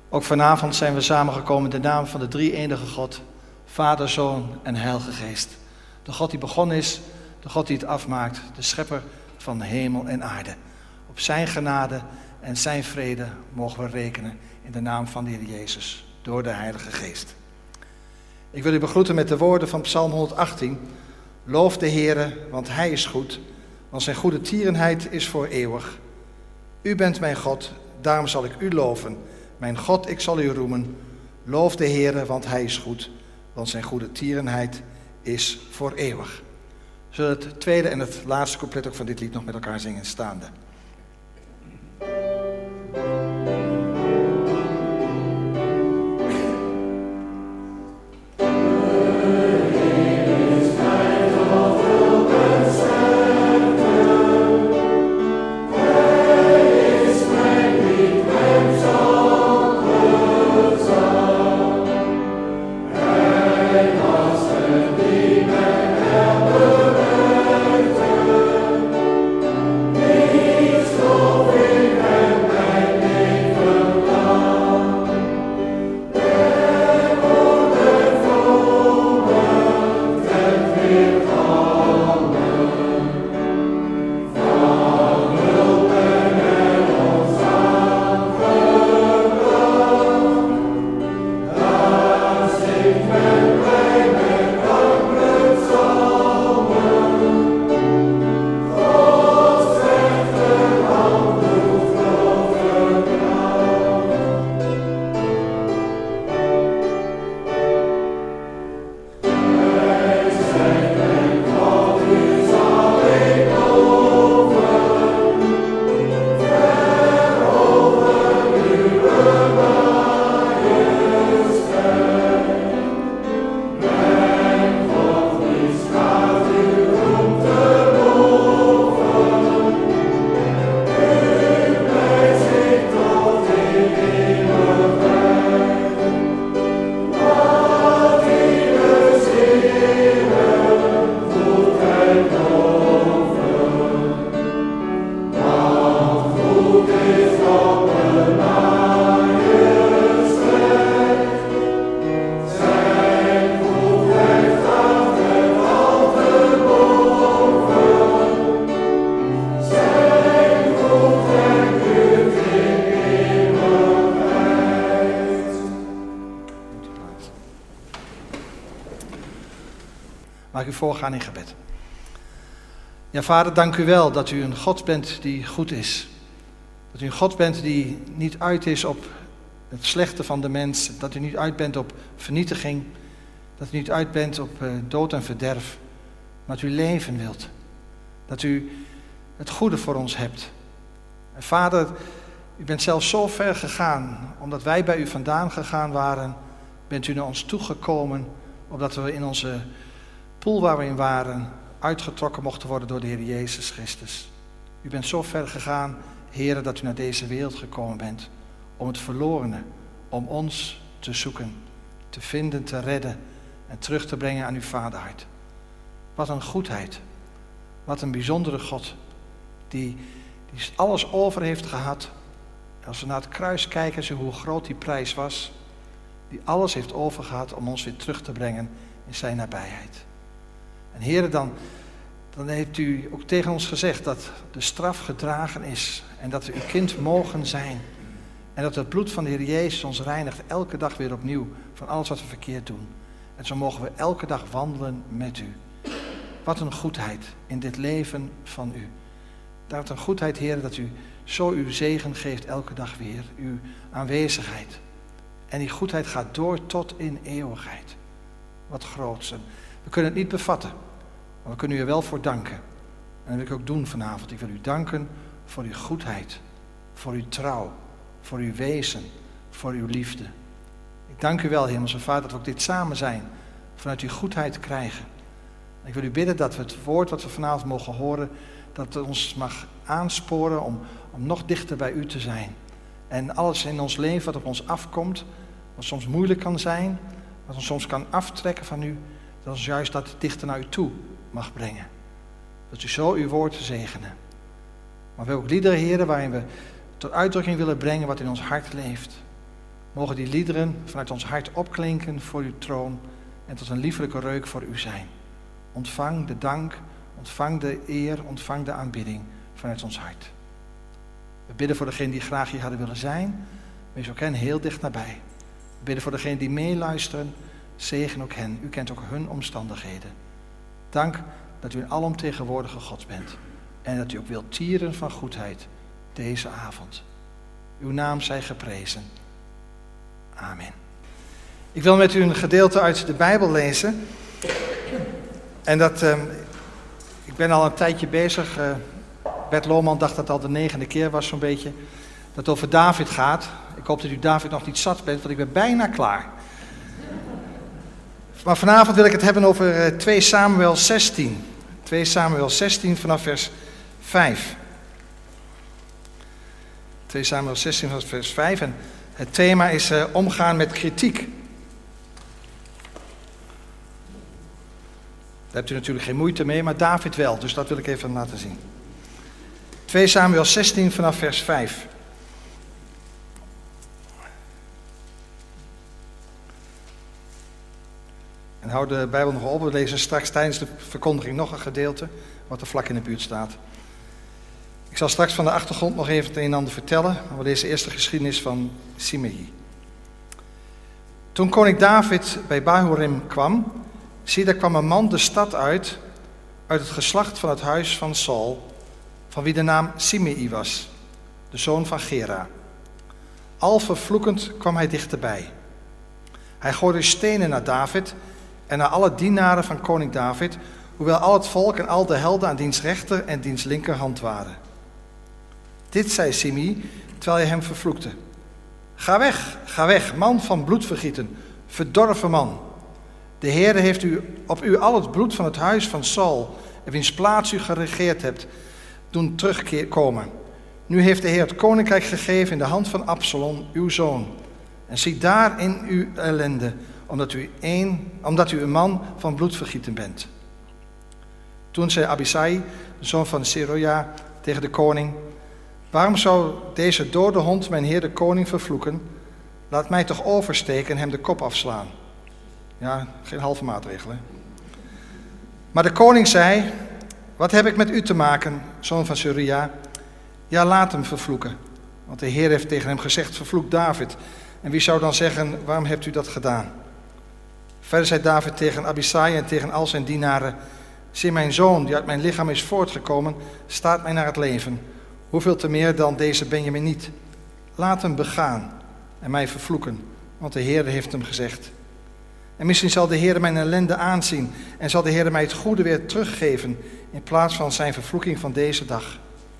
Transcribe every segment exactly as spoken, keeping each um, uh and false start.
Ook vanavond zijn we samengekomen in de naam van de drie-enige God, Vader, Zoon en Heilige Geest. De God die begonnen is, de God die het afmaakt, de schepper van hemel en aarde. Op zijn genade en zijn vrede mogen we rekenen in de naam van de Heer Jezus, door de Heilige Geest. Ik wil u begroeten met de woorden van Psalm honderdachttien. Loof de Heere, want Hij is goed, want zijn goede tierenheid is voor eeuwig. U bent mijn God, daarom zal ik u loven. Mijn God, ik zal u roemen. Loof de Heere, want Hij is goed, want zijn goede tierenheid is voor eeuwig. We zullen het tweede en het laatste couplet ook van dit lied nog met elkaar zingen staande. Mag ik u voorgaan in gebed. Ja, Vader, dank u wel dat u een God bent die goed is. Dat u een God bent die niet uit is op het slechte van de mens. Dat u niet uit bent op vernietiging. Dat u niet uit bent op uh, dood en verderf. Maar dat u leven wilt. Dat u het goede voor ons hebt. En Vader, u bent zelfs zo ver gegaan. Omdat wij bij u vandaan gegaan waren, bent u naar ons toegekomen. Opdat we in onze poel waar we in waren uitgetrokken mochten worden door de Heer Jezus Christus. U bent zo ver gegaan, Heere, dat u naar deze wereld gekomen bent. Om het verlorene, om ons te zoeken, te vinden, te redden en terug te brengen aan uw vaderhart. Wat een goedheid. Wat een bijzondere God. Die, die alles over heeft gehad. Als we naar het kruis kijken, zien hoe groot die prijs was. Die alles heeft overgehad om ons weer terug te brengen in zijn nabijheid. En Heere, dan, dan heeft u ook tegen ons gezegd dat de straf gedragen is. En dat we uw kind mogen zijn. En dat het bloed van de Heer Jezus ons reinigt elke dag weer opnieuw van alles wat we verkeerd doen. En zo mogen we elke dag wandelen met u. Wat een goedheid in dit leven van u. Wat een goedheid, Heer, dat u zo uw zegen geeft elke dag weer. Uw aanwezigheid. En die goedheid gaat door tot in eeuwigheid. Wat groots. En we kunnen het niet bevatten. Maar we kunnen u er wel voor danken. En dat wil ik ook doen vanavond. Ik wil u danken voor uw goedheid. Voor uw trouw. Voor uw wezen. Voor uw liefde. Ik dank u wel, Hemelse Vader, dat we ook dit samen zijn. Vanuit uw goedheid krijgen. Ik wil u bidden dat we het woord wat we vanavond mogen horen, dat het ons mag aansporen om, om nog dichter bij u te zijn. En alles in ons leven wat op ons afkomt, wat soms moeilijk kan zijn, wat ons soms kan aftrekken van u, dat ons juist dat dichter naar u toe mag brengen. Dat u zo uw woord zegenen. Maar we ook liederen, Heer, waarin we tot uitdrukking willen brengen wat in ons hart leeft. Mogen die liederen vanuit ons hart opklinken voor uw troon en tot een liefelijke reuk voor u zijn. Ontvang de dank, ontvang de eer, ontvang de aanbidding vanuit ons hart. We bidden voor degenen die graag hier hadden willen zijn. Wees ook hen heel dicht nabij. We bidden voor degenen die meeluisteren. Zegen ook hen. U kent ook hun omstandigheden. Dank dat u een alomtegenwoordige God bent. En dat u ook wilt tieren van goedheid deze avond. Uw naam zij geprezen. Amen. Ik wil met u een gedeelte uit de Bijbel lezen. En dat, uh, ik ben al een tijdje bezig. Uh, Bert Lohman dacht dat het al de negende keer was zo'n beetje. Dat het over David gaat. Ik hoop dat u David nog niet zat bent, want ik ben bijna klaar. Maar vanavond wil ik het hebben over uh, twee Samuel zestien. twee Samuel zestien vanaf vers vijf. twee Samuel zestien vanaf vers vijf. En het thema is uh, omgaan met kritiek. Daar hebt u natuurlijk geen moeite mee, maar David wel. Dus dat wil ik even laten zien. twee Samuel zestien vanaf vers vijf. En hou de Bijbel nog op. We lezen straks tijdens de verkondiging nog een gedeelte, wat er vlak in de buurt staat. Ik zal straks van de achtergrond nog even het een en ander vertellen. Maar we lezen eerst de geschiedenis van Simei. Toen koning David bij Bahurim kwam, zie, daar kwam een man de stad uit, uit het geslacht van het huis van Saul, van wie de naam Simei was, de zoon van Gera. Al vervloekend kwam hij dichterbij. Hij gooide stenen naar David en naar alle dienaren van koning David, hoewel al het volk en al de helden aan diens rechter en diens linkerhand waren. Dit zei Simei, terwijl hij hem vervloekte. Ga weg, ga weg, man van bloedvergieten, verdorven man. De Heere heeft u, op u al het bloed van het huis van Saul, en wiens plaats u geregeerd hebt, doen terugkomen. Nu heeft de Heer het koninkrijk gegeven in de hand van Absalom, uw zoon. En zie daarin uw ellende, omdat u, een, omdat u een man van bloedvergieten bent. Toen zei Abisai, de zoon van Seruja, tegen de koning: waarom zou deze dode hond mijn heer de koning vervloeken? Laat mij toch oversteken en hem de kop afslaan. Ja, geen halve maatregel, hè? Maar de koning zei: wat heb ik met u te maken, zoon van Seruja? Ja, laat hem vervloeken. Want de Heer heeft tegen hem gezegd: vervloek David. En wie zou dan zeggen: waarom hebt u dat gedaan? Verder zei David tegen Abisai en tegen al zijn dienaren: zie, mijn zoon, die uit mijn lichaam is voortgekomen, staat mij naar het leven. Hoeveel te meer dan deze Benjamin niet? Laat hem begaan en mij vervloeken, want de Heer heeft hem gezegd. En misschien zal de Heer mijn ellende aanzien en zal de Heer mij het goede weer teruggeven in plaats van zijn vervloeking van deze dag.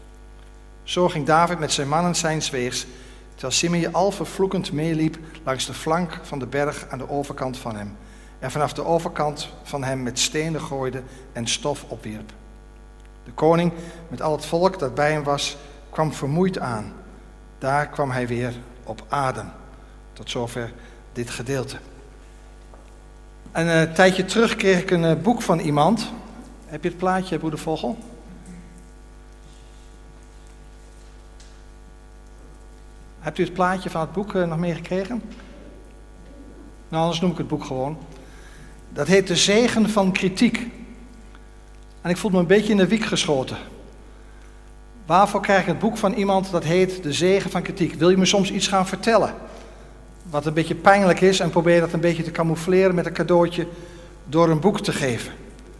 Zo ging David met zijn mannen zijns weegs, terwijl Simei al vervloekend meeliep langs de flank van de berg aan de overkant van hem. En vanaf de overkant van hem met stenen gooide en stof opwierp. De koning, met al het volk dat bij hem was, kwam vermoeid aan. Daar kwam hij weer op adem. Tot zover dit gedeelte. En een tijdje terug kreeg ik een boek van iemand. Heb je het plaatje, broeder Vogel? Hebt u het plaatje van het boek nog meegekregen? Nou, anders noem ik het boek gewoon. Dat heet De Zegen van Kritiek. En ik voelde me een beetje in de wiek geschoten. Waarvoor krijg ik het boek van iemand dat heet De Zegen van Kritiek? Wil je me soms iets gaan vertellen? Wat een beetje pijnlijk is en probeer dat een beetje te camoufleren met een cadeautje door een boek te geven.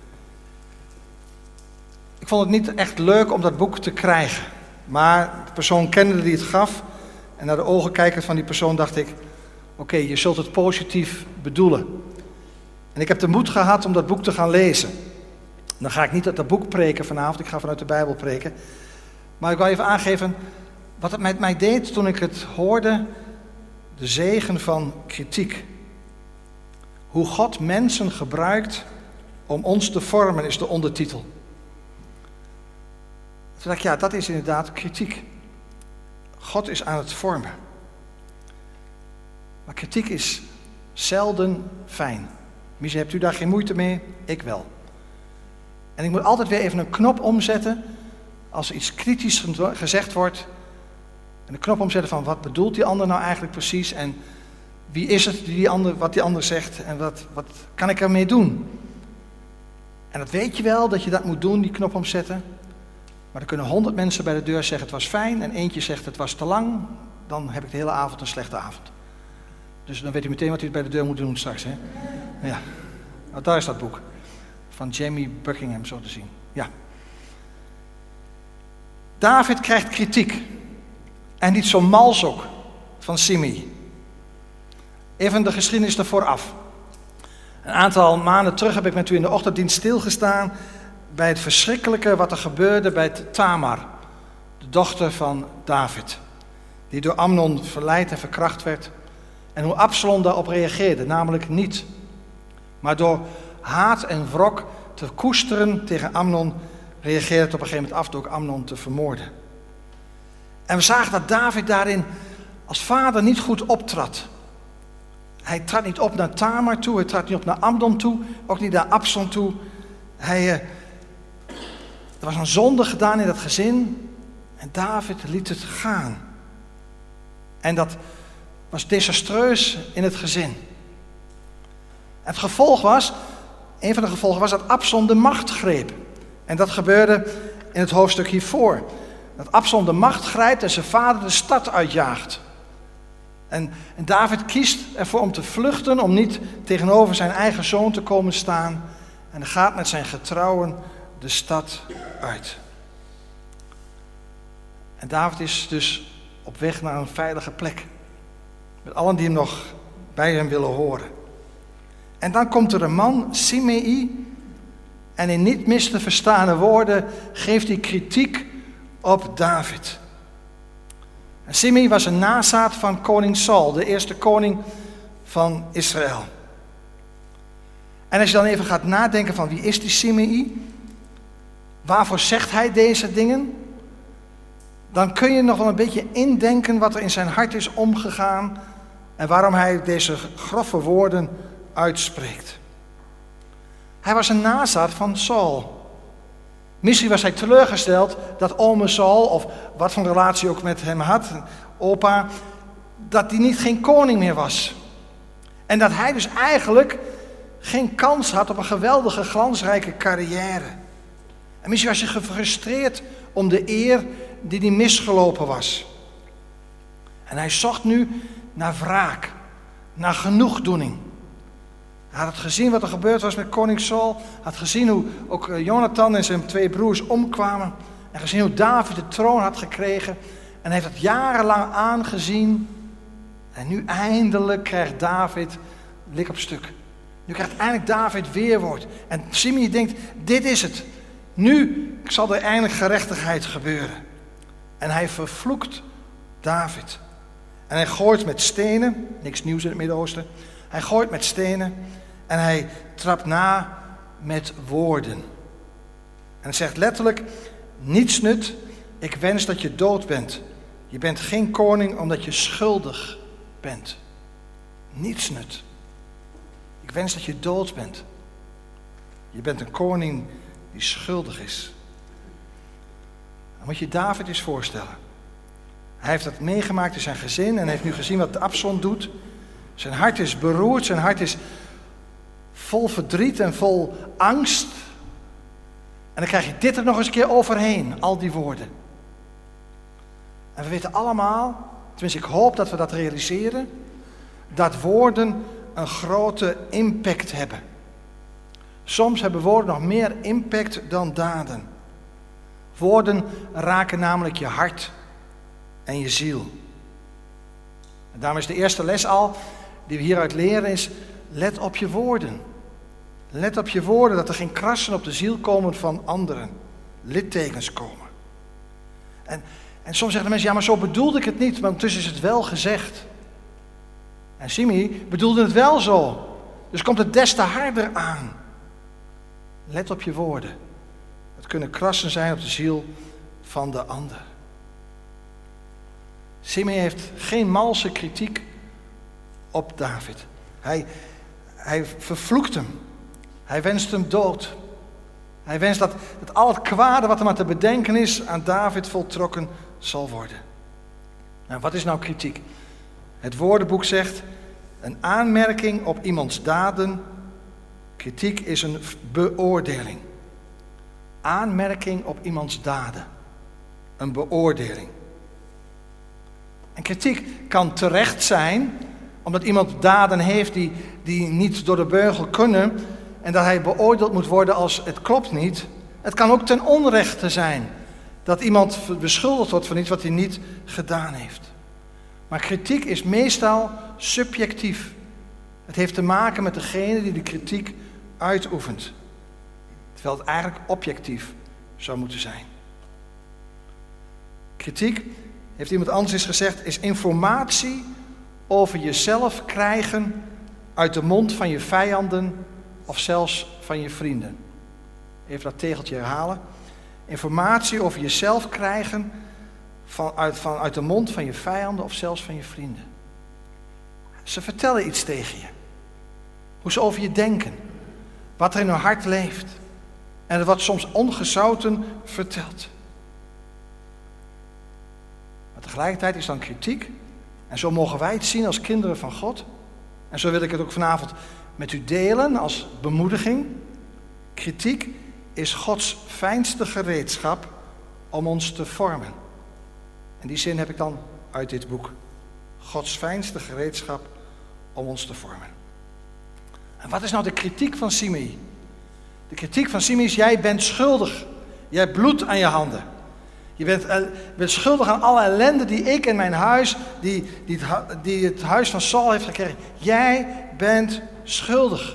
Ik vond het niet echt leuk om dat boek te krijgen. Maar de persoon kende die het gaf. En naar de ogen kijkend van die persoon dacht ik: oké, okay, je zult het positief bedoelen. En ik heb de moed gehad om dat boek te gaan lezen. Dan ga ik niet uit dat boek preken vanavond, ik ga vanuit de Bijbel preken. Maar ik wil even aangeven wat het met mij deed toen ik het hoorde. De zegen van kritiek. Hoe God mensen gebruikt om ons te vormen is de ondertitel. Toen dacht ik, ja, dat is inderdaad kritiek. God is aan het vormen. Maar kritiek is zelden fijn. Misschien hebt u daar geen moeite mee, ik wel. En ik moet altijd weer even een knop omzetten als er iets kritisch gezegd wordt. En de knop omzetten van wat bedoelt die ander nou eigenlijk precies en wie is het die die ander, wat die ander zegt en wat, wat kan ik ermee doen? En dat weet je wel, dat je dat moet doen, die knop omzetten. Maar er kunnen honderd mensen bij de deur zeggen het was fijn en eentje zegt het was te lang. Dan heb ik de hele avond een slechte avond. Dus dan weet u meteen wat u bij de deur moet doen straks. Hè? Ja. Nou, daar is dat boek. Van Jamie Buckingham zo te zien. Ja. David krijgt kritiek. En niet zo mals ook. Van Simei. Even de geschiedenis ervoor af. Een aantal maanden terug heb ik met u in de ochtenddienst stilgestaan bij het verschrikkelijke wat er gebeurde bij Tamar, de dochter van David, die door Amnon verleid en verkracht werd. En hoe Absalom daarop reageerde, namelijk niet. Maar door haat en wrok te koesteren tegen Amnon, reageerde het op een gegeven moment af door ook Amnon te vermoorden. En we zagen dat David daarin als vader niet goed optrad. Hij trad niet op naar Tamar toe, hij trad niet op naar Amnon toe, ook niet naar Absalom toe. Hij, uh, er was een zonde gedaan in dat gezin en David liet het gaan. En dat was desastreus in het gezin. Het gevolg was, een van de gevolgen was dat Absalom de macht greep. En dat gebeurde in het hoofdstuk hiervoor. Dat Absalom de macht grijpt en zijn vader de stad uitjaagt. En, en David kiest ervoor om te vluchten, om niet tegenover zijn eigen zoon te komen staan. En gaat met zijn getrouwen de stad uit. En David is dus op weg naar een veilige plek. Met allen die hem nog bij hem willen horen. En dan komt er een man, Simei. En in niet mis te verstane woorden geeft hij kritiek op David. En Simei was een nazaat van koning Saul, de eerste koning van Israël. En als je dan even gaat nadenken van wie is die Simei? Waarvoor zegt hij deze dingen? Dan kun je nog wel een beetje indenken wat er in zijn hart is omgegaan en waarom hij deze grove woorden uitspreekt. Hij was een nazaat van Saul. Misschien was hij teleurgesteld dat ome Saul, of wat voor relatie ook met hem had, opa, dat hij niet geen koning meer was. En dat hij dus eigenlijk geen kans had op een geweldige, glansrijke carrière. En misschien was hij gefrustreerd om de eer die hij misgelopen was. En hij zocht nu naar wraak, naar genoegdoening. Hij had gezien wat er gebeurd was met koning Saul. Hij had gezien hoe ook Jonathan en zijn twee broers omkwamen. En gezien hoe David de troon had gekregen. En heeft het jarenlang aangezien. En nu eindelijk krijgt David lik op stuk. Nu krijgt eindelijk David weerwoord. En Simei denkt, dit is het. Nu zal er eindelijk gerechtigheid gebeuren. En hij vervloekt David. En hij gooit met stenen. Niks nieuws in het Midden-Oosten. Hij gooit met stenen. En hij trapt na met woorden. En hij zegt letterlijk, niets nut, ik wens dat je dood bent. Je bent geen koning omdat je schuldig bent. Niets nut. Ik wens dat je dood bent. Je bent een koning die schuldig is. Dan moet je David eens voorstellen. Hij heeft dat meegemaakt in zijn gezin en heeft nu gezien wat Absalom doet. Zijn hart is beroerd, zijn hart is vol verdriet en vol angst. En dan krijg je dit er nog eens een keer overheen, al die woorden. En we weten allemaal, tenminste ik hoop dat we dat realiseren, dat woorden een grote impact hebben. Soms hebben woorden nog meer impact dan daden. Woorden raken namelijk je hart en je ziel. En daarom is de eerste les al, die we hieruit leren, is let op je woorden. Let op je woorden, dat er geen krassen op de ziel komen van anderen. Littekens komen. En, en soms zeggen de mensen, ja maar zo bedoelde ik het niet, maar ondertussen is het wel gezegd. En Simei bedoelde het wel zo. Dus komt het des te harder aan. Let op je woorden. Het kunnen krassen zijn op de ziel van de ander. Simei heeft geen malse kritiek op David. Hij, hij vervloekt hem. Hij wenst hem dood. Hij wenst dat, dat al het kwade wat er maar te bedenken is aan David voltrokken zal worden. Nou, wat is nou kritiek? Het woordenboek zegt, een aanmerking op iemands daden. Kritiek is een beoordeling. Aanmerking op iemands daden. Een beoordeling. En kritiek kan terecht zijn, omdat iemand daden heeft die, die niet door de beugel kunnen en dat hij beoordeeld moet worden als het klopt niet. Het kan ook ten onrechte zijn dat iemand beschuldigd wordt van iets wat hij niet gedaan heeft. Maar kritiek is meestal subjectief. Het heeft te maken met degene die de kritiek uitoefent. Terwijl het eigenlijk objectief zou moeten zijn. Kritiek, heeft iemand anders eens gezegd, is informatie over jezelf krijgen uit de mond van je vijanden of zelfs van je vrienden. Even dat tegeltje herhalen. Informatie over jezelf krijgen vanuit, vanuit de mond van je vijanden of zelfs van je vrienden. Ze vertellen iets tegen je. Hoe ze over je denken. Wat er in hun hart leeft. En het wordt soms ongezouten verteld. Maar tegelijkertijd is dan kritiek. En zo mogen wij het zien als kinderen van God. En zo wil ik het ook vanavond met u delen als bemoediging. Kritiek is Gods fijnste gereedschap om ons te vormen. En die zin heb ik dan uit dit boek. Gods fijnste gereedschap om ons te vormen. En wat is nou de kritiek van Simei? De kritiek van Simei is, jij bent schuldig. Jij hebt bloed aan je handen. Je bent, uh, bent schuldig aan alle ellende die ik en mijn huis, die, die, het, die het huis van Saul heeft gekregen. Jij bent schuldig.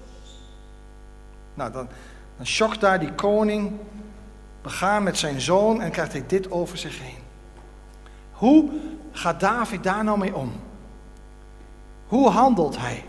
Nou, dan, dan schokt daar die koning, begaan met zijn zoon en krijgt hij dit over zich heen. Hoe gaat David daar nou mee om? Hoe handelt hij?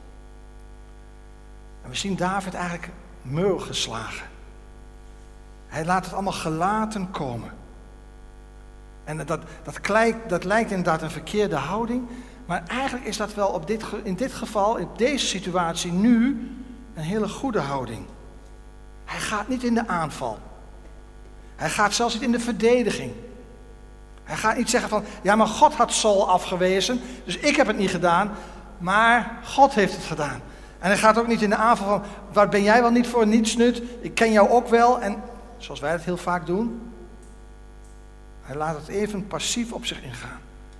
En we zien David eigenlijk meur geslagen. Hij laat het allemaal gelaten komen. En dat, dat, lijkt, dat lijkt inderdaad een verkeerde houding. Maar eigenlijk is dat wel op dit, in dit geval, in deze situatie nu, een hele goede houding. Hij gaat niet in de aanval. Hij gaat zelfs niet in de verdediging. Hij gaat niet zeggen van, ja maar God had Saul afgewezen, dus ik heb het niet gedaan, maar God heeft het gedaan. En hij gaat ook niet in de aanval van, wat ben jij wel niet voor nietsnut, ik ken jou ook wel. En zoals wij dat heel vaak doen. Hij laat het even passief op zich ingaan.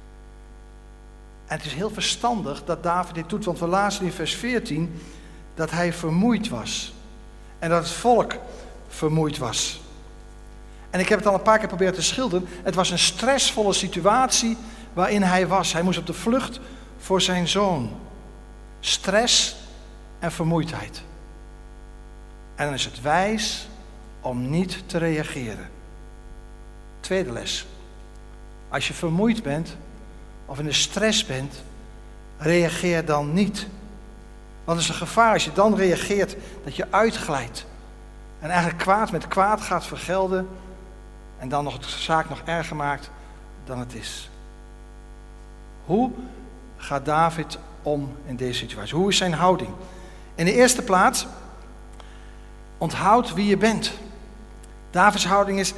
En het is heel verstandig dat David dit doet, want we lazen in vers veertien dat hij vermoeid was. En dat het volk vermoeid was. En ik heb het al een paar keer proberen te schilderen. Het was een stressvolle situatie waarin hij was. Hij moest op de vlucht voor zijn zoon. Stress en vermoeidheid. En dan is het wijs om niet te reageren. Tweede les. Als je vermoeid bent of in de stress bent, reageer dan niet. Want het is een gevaar als je dan reageert dat je uitglijdt. En eigenlijk kwaad met kwaad gaat vergelden. En dan nog de zaak nog erger maakt dan het is. Hoe gaat David om in deze situatie? Hoe is zijn houding? In de eerste plaats, onthoud wie je bent. Davids houding is,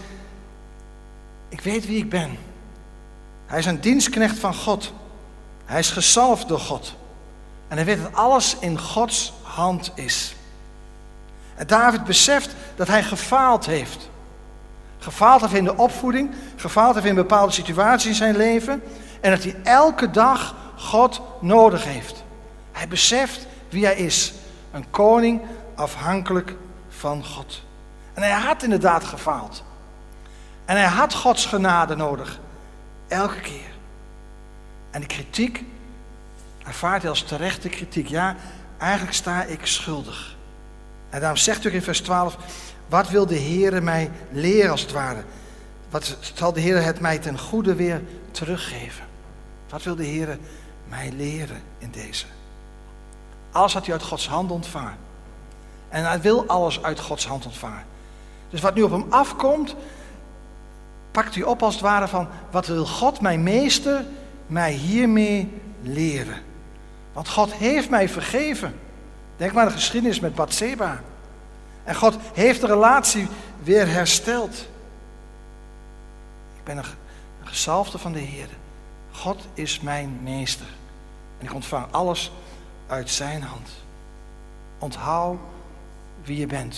ik weet wie ik ben. Hij is een dienstknecht van God. Hij is gezalfd door God. En hij weet dat alles in Gods hand is. En David beseft dat hij gefaald heeft. Gefaald heeft in de opvoeding, gefaald heeft in bepaalde situaties in zijn leven. En dat hij elke dag God nodig heeft. Hij beseft wie hij is. Een koning afhankelijk van God. En hij had inderdaad gefaald. En hij had Gods genade nodig. Elke keer. En die kritiek ervaart hij als terechte kritiek. Ja, eigenlijk sta ik schuldig. En daarom zegt hij ook in vers twaalf... Wat wil de Heere mij leren als het ware? Wat zal de Heere het mij ten goede weer teruggeven? Wat wil de Heere mij leren in deze? Alles had hij uit Gods hand ontvangen. En hij wil alles uit Gods hand ontvangen. Dus wat nu op hem afkomt, pakt hij op als het ware van, wat wil God, mijn meester, mij hiermee leren? Want God heeft mij vergeven. Denk maar aan de geschiedenis met Batseba. En God heeft de relatie weer hersteld. Ik ben een gezalfde van de Heer. God is mijn meester. En ik ontvang alles uit zijn hand. Onthoud wie je bent.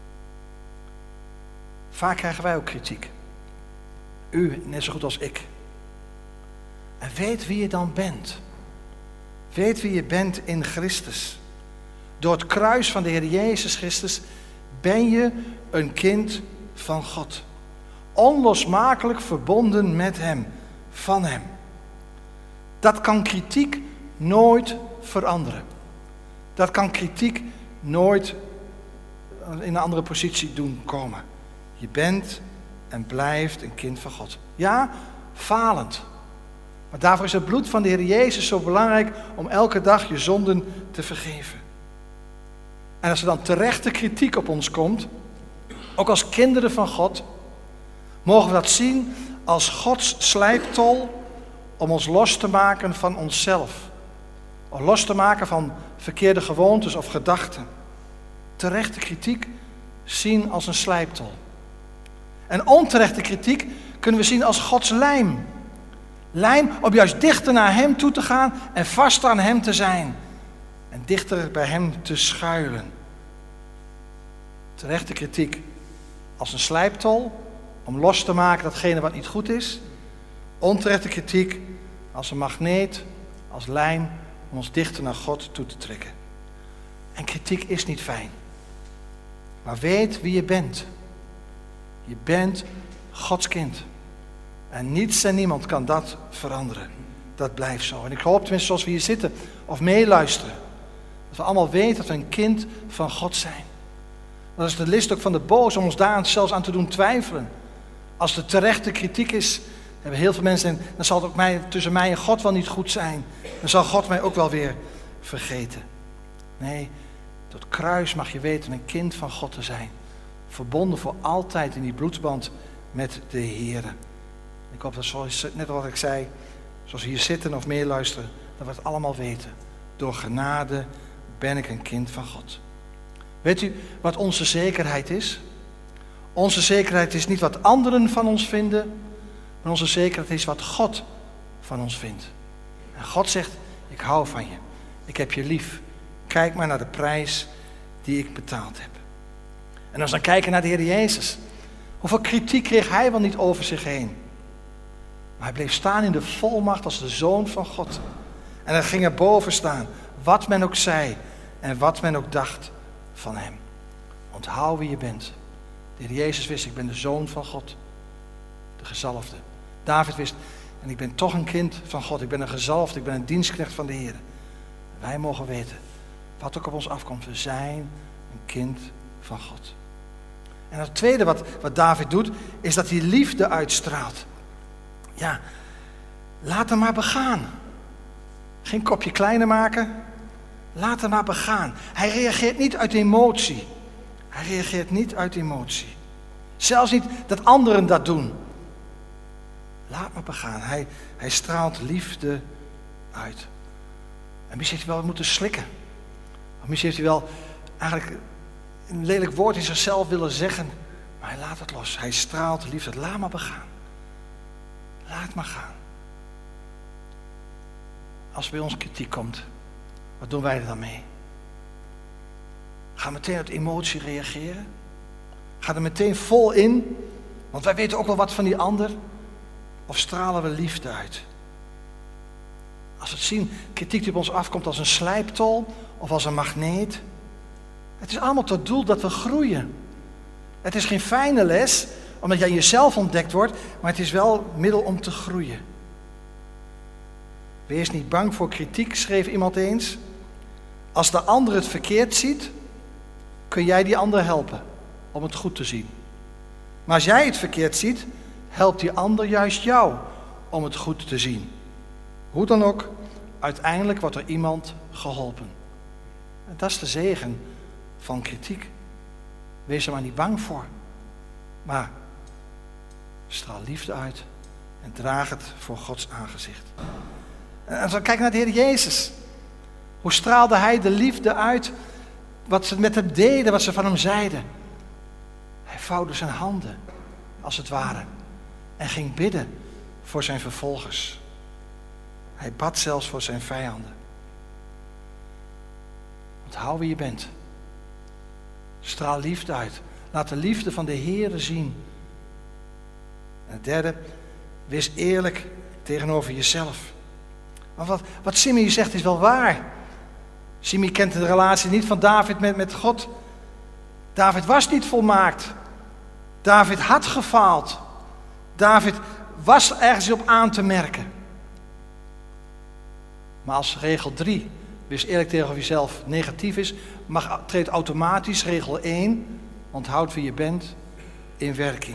Vaak krijgen wij ook kritiek. U net zo goed als ik. En weet wie je dan bent. Weet wie je bent in Christus. Door het kruis van de Heer Jezus Christus ben je een kind van God. Onlosmakelijk verbonden met Hem, van Hem. Dat kan kritiek nooit veranderen. Dat kan kritiek nooit in een andere positie doen komen. Je bent en blijft een kind van God. Ja, falend. Maar daarvoor is het bloed van de Heer Jezus zo belangrijk om elke dag je zonden te vergeven. En als er dan terechte kritiek op ons komt, ook als kinderen van God, mogen we dat zien als Gods slijptol om ons los te maken van onszelf. Om los te maken van verkeerde gewoontes of gedachten. Terechte kritiek zien als een slijptol. En onterechte kritiek kunnen we zien als Gods lijm. Lijm om juist dichter naar Hem toe te gaan en vast aan Hem te zijn. En dichter bij Hem te schuilen. Terechte kritiek als een slijptol om los te maken datgene wat niet goed is. Onterechte kritiek als een magneet, als lijm om ons dichter naar God toe te trekken. En kritiek is niet fijn. Maar weet wie je bent. Je bent Gods kind. En niets en niemand kan dat veranderen. Dat blijft zo. En ik hoop tenminste zoals we hier zitten of meeluisteren. Dat we allemaal weten dat we een kind van God zijn. Dat is de list ook van de boos om ons daar zelfs aan te doen twijfelen. Als er terechte kritiek is, hebben heel veel mensen, dan zal het ook mij, tussen mij en God wel niet goed zijn. Dan zal God mij ook wel weer vergeten. Nee, tot kruis mag je weten een kind van God te zijn. Verbonden voor altijd in die bloedsband met de Heer. Ik hoop dat, zoals, net wat ik zei, zoals we hier zitten of meeluisteren, dat we het allemaal weten. Door genade ben ik een kind van God. Weet u wat onze zekerheid is? Onze zekerheid is niet wat anderen van ons vinden, maar onze zekerheid is wat God van ons vindt. En God zegt, ik hou van je. Ik heb je lief. Kijk maar naar de prijs die ik betaald heb. En als we dan kijken naar de Heer Jezus. Hoeveel kritiek kreeg Hij wel niet over zich heen? Maar Hij bleef staan in de volmacht als de Zoon van God. En Hij ging erboven staan. Wat men ook zei en wat men ook dacht van Hem. Onthoud wie je bent. De Heer Jezus wist, ik ben de Zoon van God. De gezalfde. David wist, en ik ben toch een kind van God. Ik ben een gezalfde, ik ben een dienstknecht van de Heer. Wij mogen weten, wat ook op ons afkomt, we zijn een kind van God. En het tweede wat, wat David doet, is dat hij liefde uitstraalt. Ja, laat hem maar begaan. Geen kopje kleiner maken. Laat hem maar begaan. Hij reageert niet uit emotie. Hij reageert niet uit emotie. Zelfs niet dat anderen dat doen. Laat maar begaan. Hij, hij straalt liefde uit. En misschien heeft hij wel moeten slikken. Of misschien heeft hij wel eigenlijk een lelijk woord in zichzelf willen zeggen. Maar hij laat het los. Hij straalt liefde. Laat maar begaan. Laat maar gaan. Als bij ons kritiek komt, wat doen wij er dan mee? Gaan we meteen uit emotie reageren? Gaan er meteen vol in? Want wij weten ook wel wat van die ander. Of stralen we liefde uit? Als we het zien, kritiek die op ons afkomt als een slijptol of als een magneet. Het is allemaal tot doel dat we groeien. Het is geen fijne les, omdat jij jezelf ontdekt wordt, maar het is wel middel om te groeien. Wees niet bang voor kritiek, schreef iemand eens. Als de ander het verkeerd ziet, kun jij die ander helpen om het goed te zien. Maar als jij het verkeerd ziet, helpt die ander juist jou om het goed te zien. Hoe dan ook, uiteindelijk wordt er iemand geholpen. En dat is de zegen van kritiek. Wees er maar niet bang voor. Maar straal liefde uit en draag het voor Gods aangezicht. En als we kijken naar de Heer Jezus. Hoe straalde Hij de liefde uit? Wat ze met hem deden, wat ze van hem zeiden. Hij vouwde zijn handen, als het ware. En ging bidden voor zijn vervolgers. Hij bad zelfs voor zijn vijanden. Onthoud wie je bent. Straal liefde uit. Laat de liefde van de Heere zien. En het derde, wees eerlijk tegenover jezelf. Want wat, wat Simei zegt is wel waar. Simei kent de relatie niet van David met, met God. David was niet volmaakt. David had gefaald. David was ergens op aan te merken. Maar als regel drie, wees eerlijk tegenover jezelf, negatief is, mag, treedt automatisch regel één, onthoud wie je bent, in werking.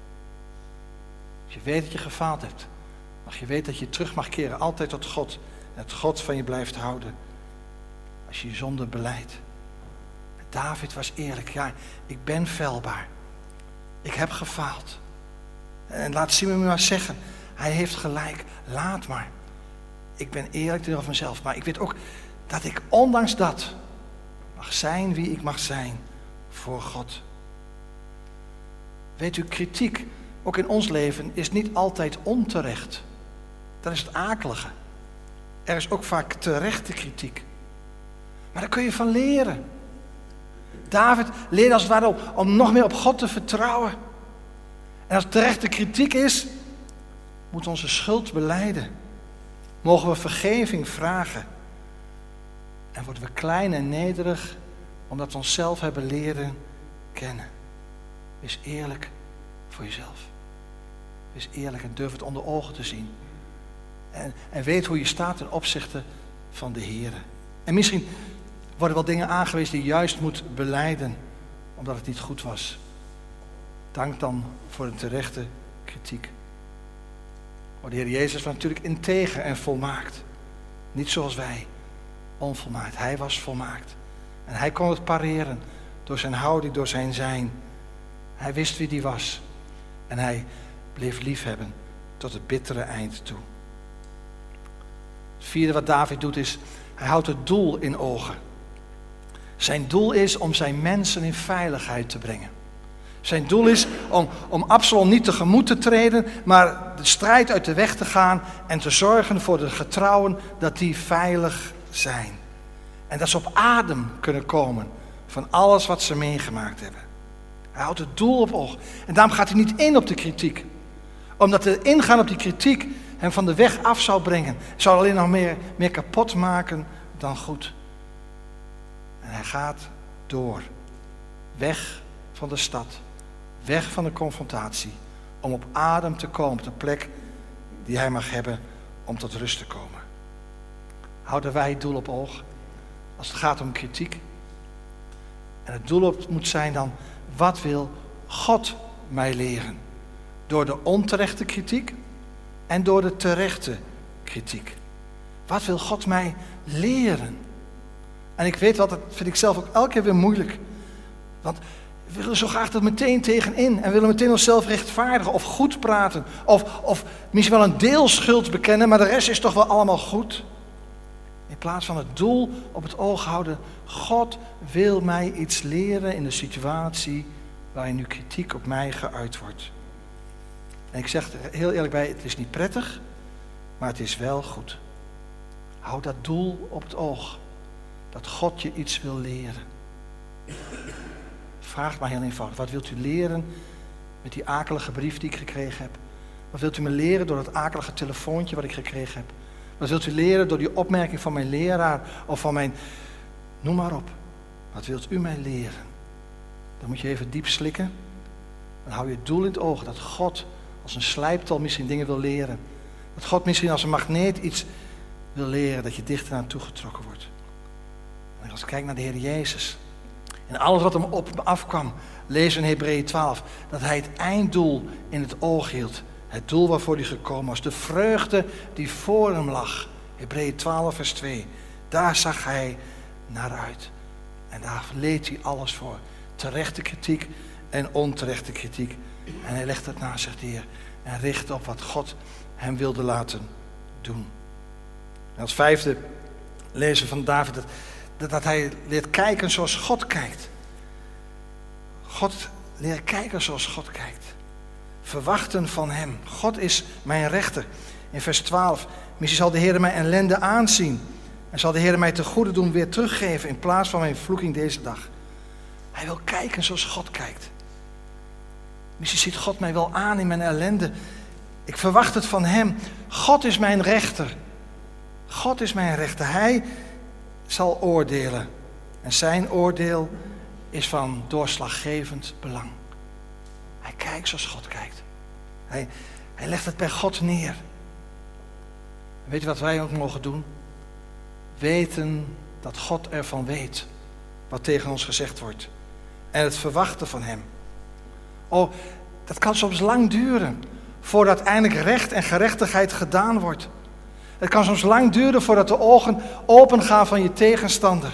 Als je weet dat je gefaald hebt, mag je weten dat je terug mag keren, altijd tot God. En het God van je blijft houden. Als je je zonde belijdt. David was eerlijk, ja, ik ben feilbaar. Ik heb gefaald. En laat Simei me maar zeggen, hij heeft gelijk, laat maar. Ik ben eerlijk tegenover mezelf, maar ik weet ook dat ik ondanks dat mag zijn wie ik mag zijn voor God. Weet u, kritiek, ook in ons leven, is niet altijd onterecht. Dat is het akelige. Er is ook vaak terechte kritiek. Maar daar kun je van leren. David leerde als het ware op, om nog meer op God te vertrouwen. En als terechte kritiek is, moeten we onze schuld belijden. Mogen we vergeving vragen. En worden we klein en nederig, omdat we onszelf hebben leren kennen. Wees eerlijk voor jezelf. Wees eerlijk en durf het onder ogen te zien. En, en weet hoe je staat ten opzichte van de Heere. En misschien worden wel dingen aangewezen die je juist moet belijden, omdat het niet goed was. Dank dan voor een terechte kritiek. Maar de Heer Jezus was natuurlijk integer en volmaakt. Niet zoals wij, onvolmaakt. Hij was volmaakt. En hij kon het pareren door zijn houding, door zijn zijn. Hij wist wie hij was. En hij bleef liefhebben tot het bittere eind toe. Het vierde wat David doet is, hij houdt het doel in ogen. Zijn doel is om zijn mensen in veiligheid te brengen. Zijn doel is om, om Absalom niet tegemoet te treden, maar de strijd uit de weg te gaan en te zorgen voor de getrouwen dat die veilig zijn. En dat ze op adem kunnen komen van alles wat ze meegemaakt hebben. Hij houdt het doel op oog. En daarom gaat hij niet in op de kritiek. Omdat het ingaan op die kritiek hem van de weg af zou brengen. Zou alleen nog meer, meer kapot maken dan goed. En hij gaat door. Weg van de stad. Weg van de confrontatie. Om op adem te komen op de plek die hij mag hebben om tot rust te komen. Houden wij het doel op oog als het gaat om kritiek. En het doel op moet zijn dan, wat wil God mij leren? Door de onterechte kritiek en door de terechte kritiek. Wat wil God mij leren? En ik weet wat, dat vind ik zelf ook elke keer weer moeilijk. Want we willen zo graag dat meteen tegenin. En we willen meteen onszelf rechtvaardigen of goed praten. Of, of misschien wel een deel schuld bekennen, maar de rest is toch wel allemaal goed. In plaats van het doel op het oog houden. God wil mij iets leren in de situatie waarin nu kritiek op mij geuit wordt. En ik zeg er heel eerlijk bij, het is niet prettig, maar het is wel goed. Houd dat doel op het oog. Dat God je iets wil leren. Vraag maar heel eenvoudig, wat wilt u leren met die akelige brief die ik gekregen heb? Wat wilt u me leren door dat akelige telefoontje wat ik gekregen heb? Wat wilt u leren door die opmerking van mijn leraar of van mijn... Noem maar op. Wat wilt u mij leren? Dan moet je even diep slikken. Dan hou je het doel in het oog dat God als een slijptol misschien dingen wil leren. Dat God misschien als een magneet iets wil leren, dat je dichter naar toe getrokken wordt. En als ik kijk naar de Heer Jezus en alles wat hem op me afkwam, lezen in Hebreeën twaalf, dat hij het einddoel in het oog hield. Het doel waarvoor hij gekomen was. De vreugde die voor hem lag. Hebreeën twaalf vers twee. Daar zag hij naar uit. En daar leed hij alles voor. Terechte kritiek en onterechte kritiek. En hij legt het naast zich neer. En richt op wat God hem wilde laten doen. En als vijfde lezen van David dat, dat, dat hij leert kijken zoals God kijkt. God leert kijken zoals God kijkt. Verwachten van hem. God is mijn rechter. In vers twaalf. Misschien zal de Heer mijn ellende aanzien. En zal de Heer mij te goede doen weer teruggeven in plaats van mijn vloeking deze dag. Hij wil kijken zoals God kijkt. Misschien ziet God mij wel aan in mijn ellende. Ik verwacht het van hem. God is mijn rechter. God is mijn rechter. Hij zal oordelen. En zijn oordeel is van doorslaggevend belang. Hij kijkt zoals God kijkt. Hij, hij legt het bij God neer. En weet je wat wij ook mogen doen? Weten dat God ervan weet wat tegen ons gezegd wordt. En het verwachten van hem. Oh, dat kan soms lang duren voordat eindelijk recht en gerechtigheid gedaan wordt. Het kan soms lang duren voordat de ogen open gaan van je tegenstander.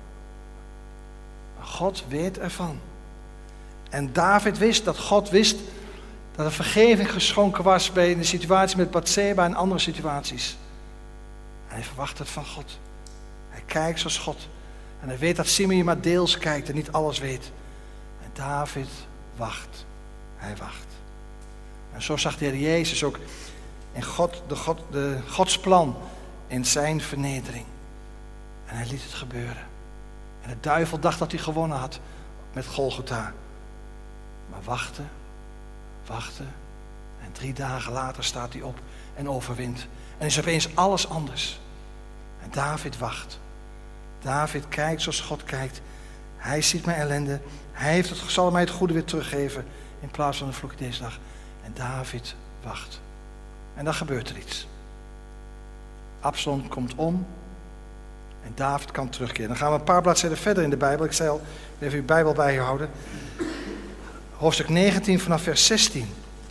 Maar God weet ervan. En David wist dat God wist dat er vergeving geschonken was bij de situatie met Batseba en andere situaties. En hij verwacht het van God. Hij kijkt zoals God. En hij weet dat Simeon maar deels kijkt en niet alles weet. En David wacht. Hij wacht. En zo zag de Heer Jezus ook in God, de, God, de Gods plan in zijn vernedering. En hij liet het gebeuren. En de duivel dacht dat hij gewonnen had met Golgotha. Maar wachten, wachten. En drie dagen later staat hij op en overwint. En is opeens alles anders. En David wacht. David kijkt zoals God kijkt. Hij ziet mijn ellende. Hij heeft het, zal mij het goede weer teruggeven in plaats van een vloek deze dag. En David wacht. En dan gebeurt er iets. Absalom komt om. En David kan terugkeren. Dan gaan we een paar bladzijden verder in de Bijbel. Ik zei al, even uw Bijbel bij je houden. Hoofdstuk negentien vanaf vers zestien.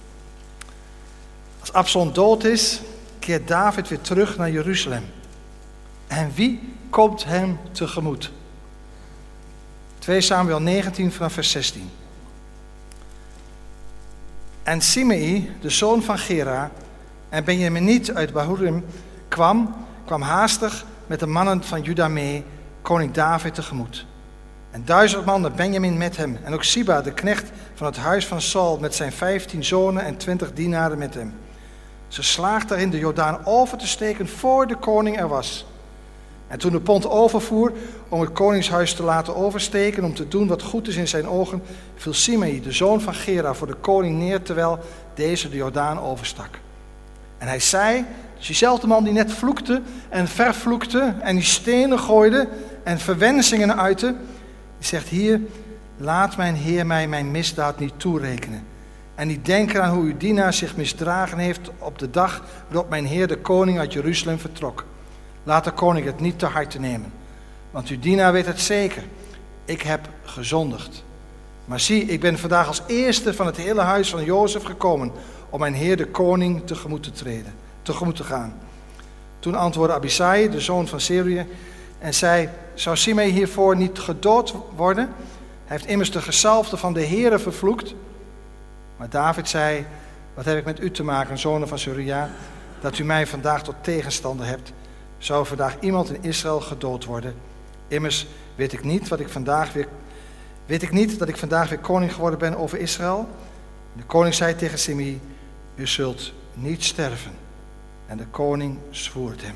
Als Absalom dood is, keert David weer terug naar Jeruzalem. En wie komt hem tegemoet? twee Samuel negentien vanaf vers zestien. En Simei, de zoon van Gera, en Benjaminiet uit Bahurim, kwam, kwam haastig met de mannen van Juda mee, koning David tegemoet. En duizend man naar Benjamin met hem, en ook Siba, de knecht van het huis van Saul, met zijn vijftien zonen en twintig dienaren met hem. Ze slaagden erin de Jordaan over te steken voor de koning er was. En toen de pont overvoer om het koningshuis te laten oversteken, om te doen wat goed is in zijn ogen, viel Simei, de zoon van Gera, voor de koning neer, terwijl deze de Jordaan overstak. En hij zei, dus diezelfde man die net vloekte en vervloekte en die stenen gooide en verwensingen uitte, die zegt hier, laat mijn Heer mij mijn misdaad niet toerekenen. En niet denken aan hoe uw dienaar zich misdragen heeft op de dag waarop mijn Heer de koning uit Jeruzalem vertrok. Laat de koning het niet te harte nemen. Want uw dienaar weet het zeker. Ik heb gezondigd. Maar zie, ik ben vandaag als eerste van het hele huis van Jozef gekomen om mijn Heer de koning tegemoet te treden, tegemoet te gaan. Toen antwoordde Abisai, de zoon van Seruia, en zei, zou Simei hiervoor niet gedood worden? Hij heeft immers de gezalfde van de Heere vervloekt. Maar David zei, wat heb ik met u te maken, zonen van Seruia, dat u mij vandaag tot tegenstander hebt? Zou vandaag iemand in Israël gedood worden? Immers weet ik niet wat ik vandaag weer, weet ik niet dat ik vandaag weer koning geworden ben over Israël? De koning zei tegen Simei, u zult niet sterven. En de koning zwoer het hem.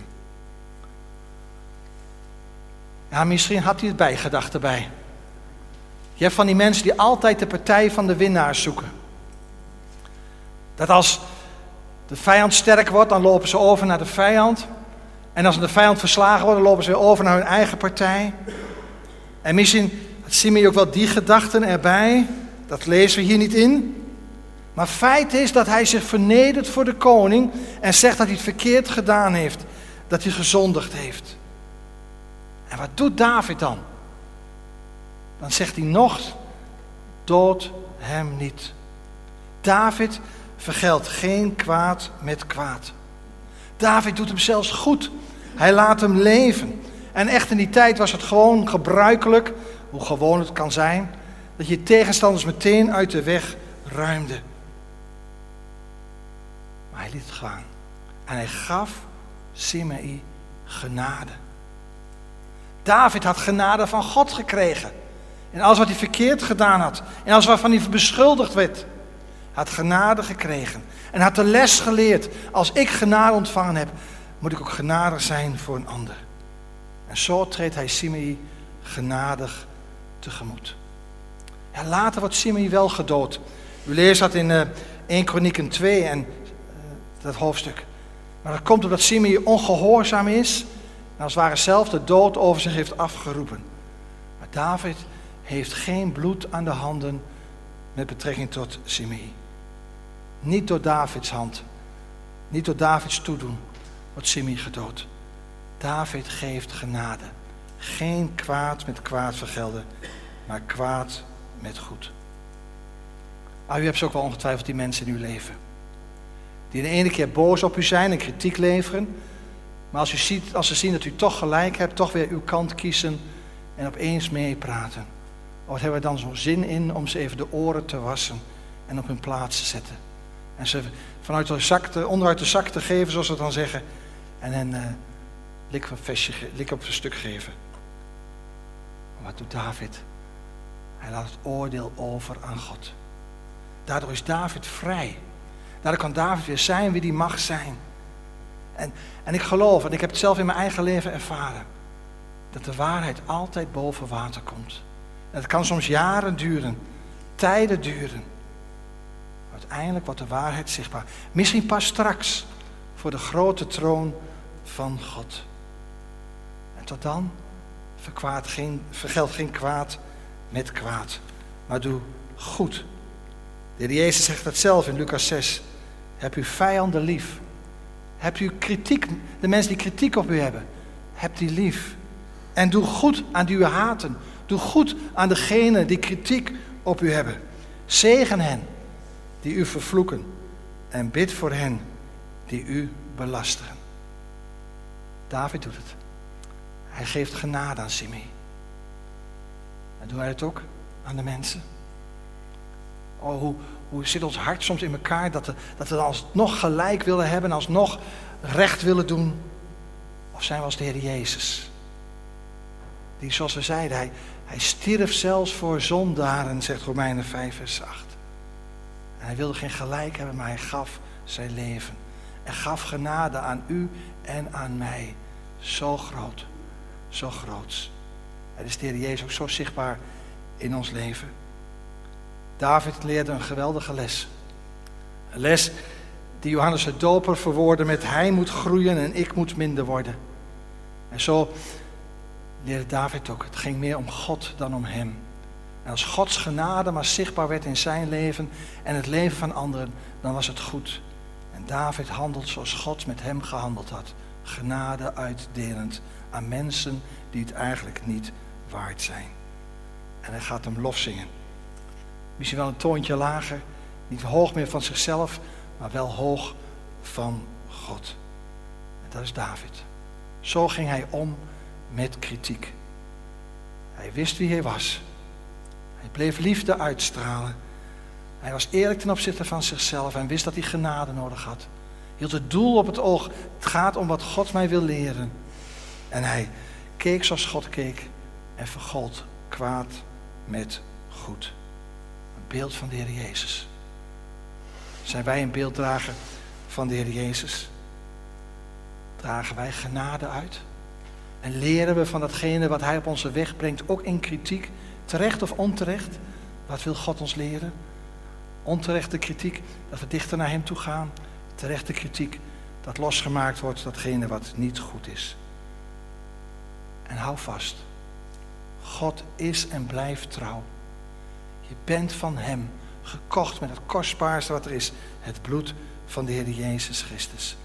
Ja, misschien had hij het bijgedacht erbij. Je hebt van die mensen die altijd de partij van de winnaar zoeken. Dat als de vijand sterk wordt, dan lopen ze over naar de vijand. En als de vijand verslagen wordt, dan lopen ze weer over naar hun eigen partij. En misschien had Simei ook wel die gedachten erbij. Dat lezen we hier niet in. Maar feit is dat hij zich vernedert voor de koning en zegt dat hij het verkeerd gedaan heeft. Dat hij gezondigd heeft. En wat doet David dan? Dan zegt hij nog, dood hem niet. David vergeldt geen kwaad met kwaad. David doet hem zelfs goed. Hij laat hem leven. En echt in die tijd was het gewoon gebruikelijk, hoe gewoon het kan zijn, dat je tegenstanders meteen uit de weg ruimde. Maar hij liet het gaan. En hij gaf Simei genade. David had genade van God gekregen. En alles wat hij verkeerd gedaan had. En alles waarvan hij beschuldigd werd. had genade gekregen en had de les geleerd. Als ik genade ontvangen heb, moet ik ook genadig zijn voor een ander. En zo treedt hij Simei genadig tegemoet. Ja, later wordt Simei wel gedood. U leest dat in uh, eerste Kronieken twee en uh, dat hoofdstuk. Maar dat komt omdat Simei ongehoorzaam is en als het ware zelf de dood over zich heeft afgeroepen. Maar David heeft geen bloed aan de handen met betrekking tot Simei. Niet door Davids hand, niet door Davids toedoen wordt Simei gedood. David geeft genade. Geen kwaad met kwaad vergelden, maar kwaad met goed. Ah, u hebt ze ook wel ongetwijfeld die mensen in uw leven. Die de ene keer boos op u zijn en kritiek leveren. Maar als, u ziet, als ze zien dat u toch gelijk hebt, toch weer uw kant kiezen en opeens meepraten. Oh, wat hebben we dan zo'n zin in om ze even de oren te wassen en op hun plaats te zetten. En ze vanuit de zak te, onderuit de zak te geven, zoals we dan zeggen. En hen uh, lik, op een vestje, lik op een stuk geven. Maar wat doet David? Hij laat het oordeel over aan God. Daardoor is David vrij. Daardoor kan David weer zijn wie hij mag zijn. En, en ik geloof, en ik heb het zelf in mijn eigen leven ervaren, dat de waarheid altijd boven water komt. En het kan soms jaren duren, tijden duren. Uiteindelijk wordt de waarheid zichtbaar. Misschien pas straks voor de grote troon van God. En tot dan verkwaad geen, vergeld geen kwaad met kwaad, maar doe goed. De Heer Jezus zegt dat zelf in Lucas zes. Heb uw vijanden lief. Heb u kritiek, de mensen die kritiek op u hebben, heb die lief. En doe goed aan die u haten. Doe goed aan degenen die kritiek op u hebben. Zegen hen die u vervloeken. En bid voor hen die u belasteren. David doet het. Hij geeft genade aan Simei. En doen wij het ook aan de mensen? Oh, hoe, hoe zit ons hart soms in elkaar dat, we, dat we dan alsnog gelijk willen hebben en alsnog recht willen doen? Of zijn we als de Heer Jezus? Die, zoals we zeiden, hij, hij stierf zelfs voor zondaren, zegt Romeinen vijf vers acht. En hij wilde geen gelijk hebben, maar hij gaf zijn leven. En gaf genade aan u en aan mij. Zo groot, zo groots. En is de Heer Jezus ook zo zichtbaar in ons leven. David leerde een geweldige les. Een les die Johannes de Doper verwoordde met hij moet groeien en ik moet minder worden. En zo leerde David ook. Het ging meer om God dan om hem. En als Gods genade maar zichtbaar werd in zijn leven en het leven van anderen, dan was het goed. En David handelt zoals God met hem gehandeld had. Genade uitdelend aan mensen die het eigenlijk niet waard zijn. En hij gaat hem lof zingen. Misschien wel een toontje lager, niet hoog meer van zichzelf, maar wel hoog van God. En dat is David. Zo ging hij om met kritiek. Hij wist wie hij was. Hij bleef liefde uitstralen. Hij was eerlijk ten opzichte van zichzelf en wist dat hij genade nodig had. Hield het doel op het oog. Het gaat om wat God mij wil leren. En hij keek zoals God keek en vergold kwaad met goed. Een beeld van de Heer Jezus. Zijn wij een beelddrager van de Heer Jezus? Dragen wij genade uit? En leren we van datgene wat hij op onze weg brengt, ook in kritiek, terecht of onterecht? Wat wil God ons leren? Onterechte kritiek, dat we dichter naar hem toe gaan. Terechte kritiek, dat losgemaakt wordt, datgene wat niet goed is. En hou vast. God is en blijft trouw. Je bent van hem gekocht met het kostbaarste wat er is. Het bloed van de Heer Jezus Christus.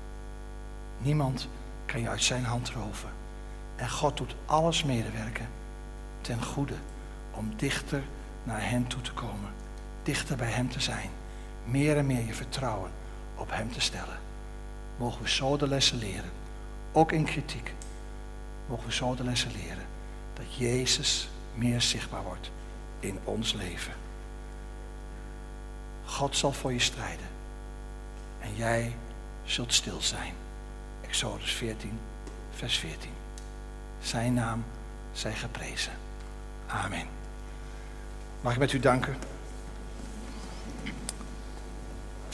Niemand kan je uit zijn hand roven. En God doet alles medewerken ten goede om dichter naar hem toe te komen. Dichter bij hem te zijn. Meer en meer je vertrouwen op hem te stellen. Mogen we zo de lessen leren. Ook in kritiek. Mogen we zo de lessen leren. Dat Jezus meer zichtbaar wordt in ons leven. God zal voor je strijden. En jij zult stil zijn. Exodus veertien, vers veertien. Zijn naam zij geprezen. Amen. Mag ik met u danken?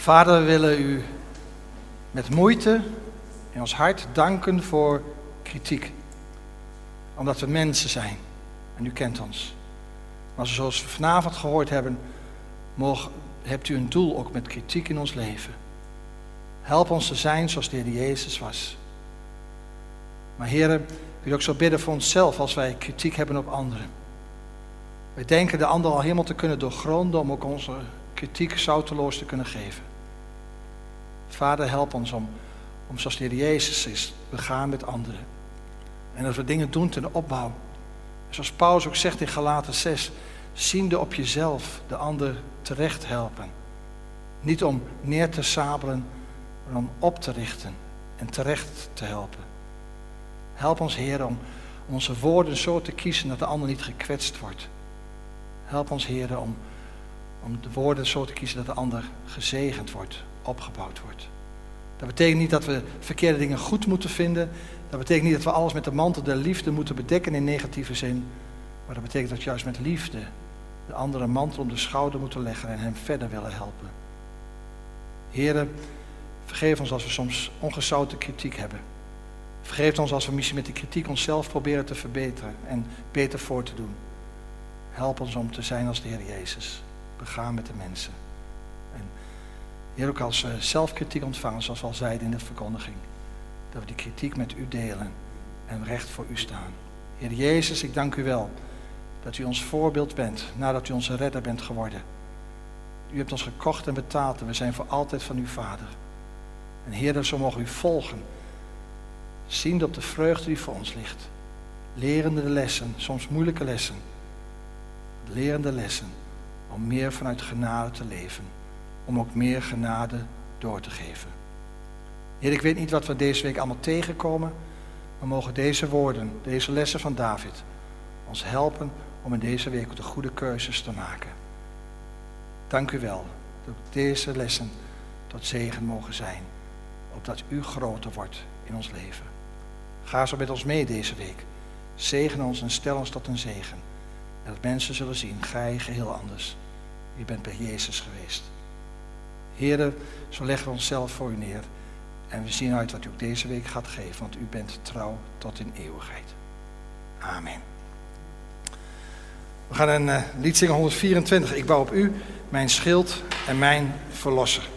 Vader, we willen u met moeite in ons hart danken voor kritiek. Omdat we mensen zijn en u kent ons. Maar zoals we vanavond gehoord hebben, mogen, hebt u een doel ook met kritiek in ons leven. Help ons te zijn zoals de Heer Jezus was. Maar Heer, ik wil ook zo bidden voor onszelf als wij kritiek hebben op anderen. Wij denken de ander al helemaal te kunnen doorgronden om ook onze kritiek zouteloos te kunnen geven. Vader, help ons om, om zoals de Heer Jezus is, te gaan met anderen. En dat we dingen doen ten opbouw. Zoals Paulus ook zegt in Galaten zes, ziende op jezelf de ander terecht helpen. Niet om neer te sabelen, maar om op te richten en terecht te helpen. Help ons, Heer, om onze woorden zo te kiezen dat de ander niet gekwetst wordt. Help ons, Heer, om, om de woorden zo te kiezen dat de ander gezegend wordt, opgebouwd wordt. Dat betekent niet dat we verkeerde dingen goed moeten vinden. Dat betekent niet dat we alles met de mantel der liefde moeten bedekken in negatieve zin. Maar dat betekent dat we juist met liefde de andere een mantel om de schouder moeten leggen en hem verder willen helpen. Heere, vergeef ons als we soms ongezouten kritiek hebben. Vergeef ons als we misschien met die kritiek onszelf proberen te verbeteren en beter voor te doen. Help ons om te zijn als de Heer Jezus. Begaan met de mensen. En Heer, ook als we zelf kritiek ontvangen, zoals we al zeiden in de verkondiging, dat we die kritiek met u delen en recht voor u staan. Heer Jezus, ik dank u wel dat u ons voorbeeld bent nadat u onze redder bent geworden. U hebt ons gekocht en betaald en we zijn voor altijd van uw Vader. En Heer, zo mogen u volgen, ziende op de vreugde die voor ons ligt. Lerende de lessen, soms moeilijke lessen. Lerende lessen om meer vanuit genade te leven. Om ook meer genade door te geven. Heer, ik weet niet wat we deze week allemaal tegenkomen. Maar mogen deze woorden, deze lessen van David ons helpen om in deze week ook de goede keuzes te maken. Dank u wel dat deze lessen tot zegen mogen zijn. Opdat u groter wordt in ons leven. Ga zo met ons mee deze week. Zegen ons en stel ons tot een zegen. En dat mensen zullen zien, gij geheel anders. U bent bij Jezus geweest. Heere, zo leggen we onszelf voor u neer. En we zien uit wat u ook deze week gaat geven, want u bent trouw tot in eeuwigheid. Amen. We gaan een uh, lied zingen, honderdvierentwintig. Ik bouw op u, mijn schild en mijn verlosser.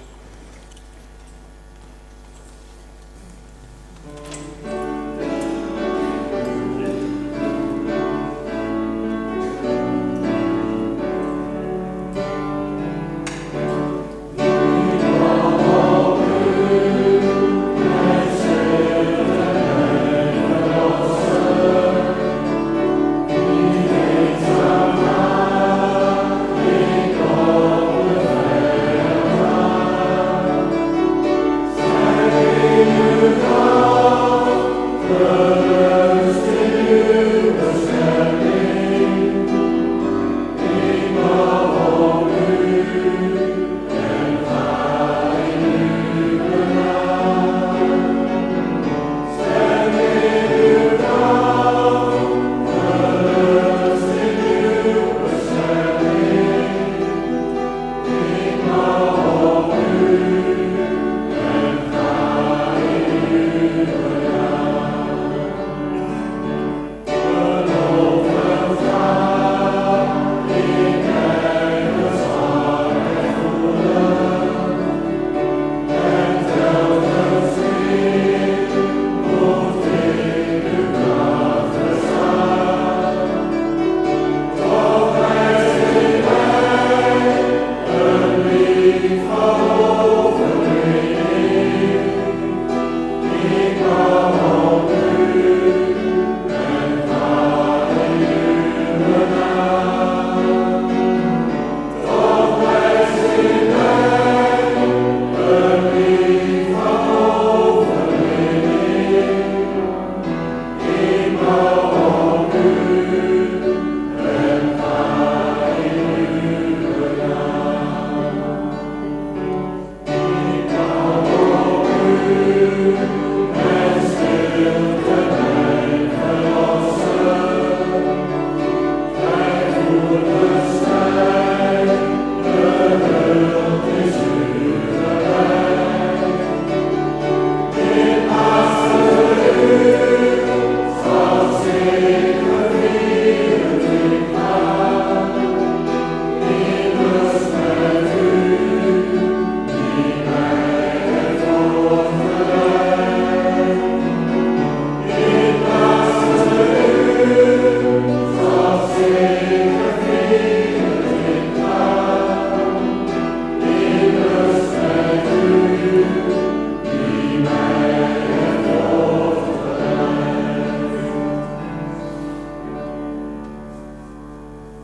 Over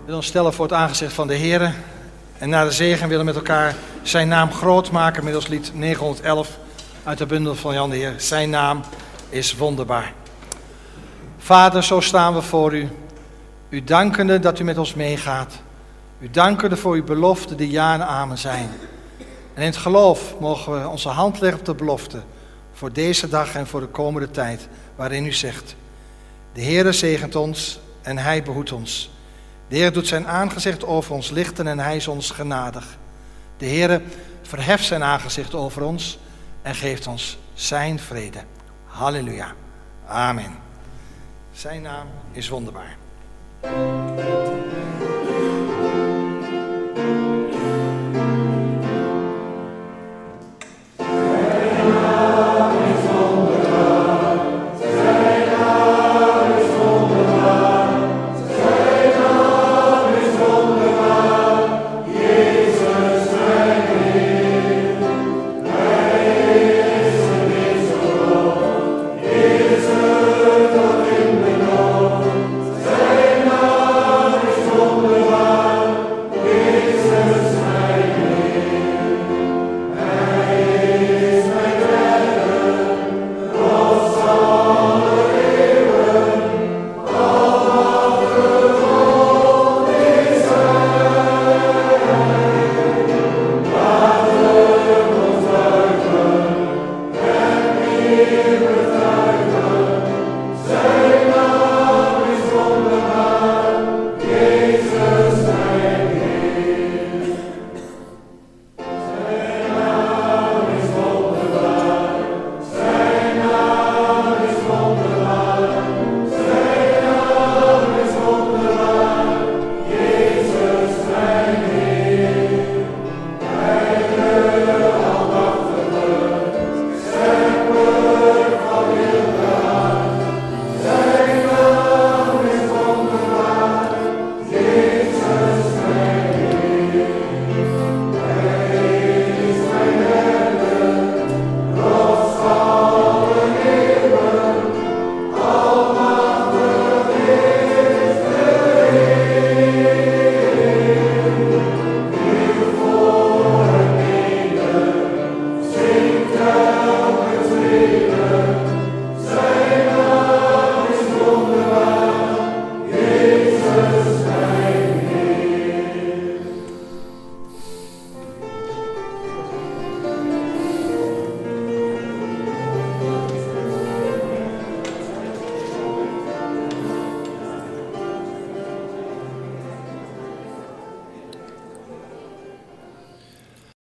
willen ons stellen voor het aangezicht van de Heer. En na de zegen willen we met elkaar zijn naam groot maken middels lied negenhonderdelf uit de bundel van Jan de Heer. Zijn naam is wonderbaar. Vader, zo staan we voor u. U dankende dat u met ons meegaat. U dankende voor uw beloften die ja en amen zijn. En in het geloof mogen we onze hand leggen op de belofte voor deze dag en voor de komende tijd, waarin u zegt: de Heere zegent ons en hij behoedt ons. De Heer doet zijn aangezicht over ons lichten en hij is ons genadig. De Heere verheft zijn aangezicht over ons en geeft ons zijn vrede. Halleluja. Amen. Zijn naam is wonderbaar.